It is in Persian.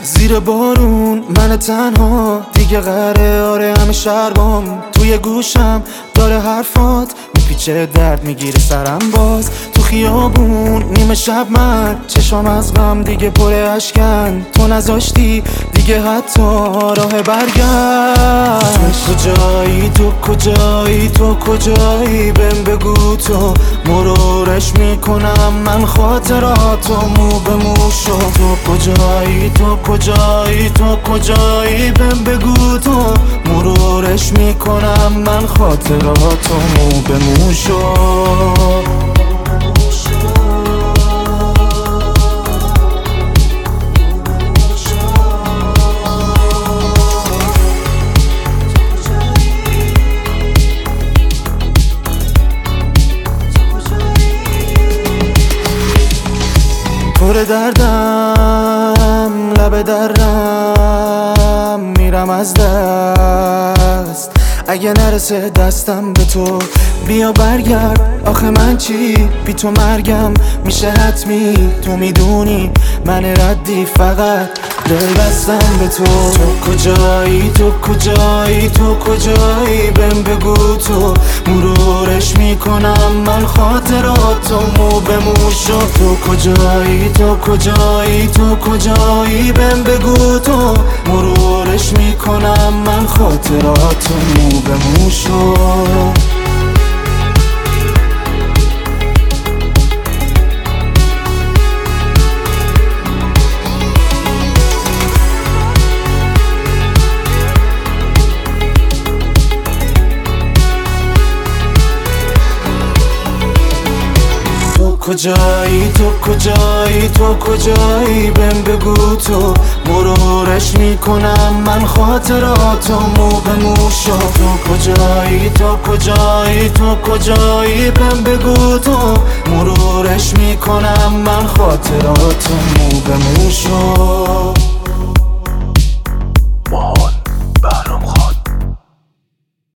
زیر بارون من تنها دیگه قراره همه شربام توی گوشم داره حرفات میپیچه درد میگیره سرم باز تو خیابون نیمه شب من چشام از غم دیگه پر اشکن تو نذاشتی دیگه حتی راه برگشت تو کجایی تو کجایی تو کجایی بهم بگو تو مرورش میکنم من خاطراتو مو به مو شو تو کجایی تو کجایی تو کجایی بهم بگو تو مرورش میکنم من خاطراتو مو به مو شو پر دردم لب درم میرم از دست اگه نرسه دستم به تو بیا برگرد آخه من چی بی تو مرگم میشه حتمی تو میدونی من ردی فقط دل بستم به تو تو کجایی تو کجایی تو کجایی بهم بگو تو مرورش میکنم من خاطراتو مو به مو شو تو کجایی تو کجایی تو کجایی بهم بگو تو مرورش میکنم من خاطراتو مو به مو شو کجایی تو کجایی تو کجایی بهم بگو تو مرورش میکنم من خاطراتو مو به مو شو تو کجایی تو کجایی تو کجایی بهم بگو تو مرورش میکنم من خاطراتو مو به مو شو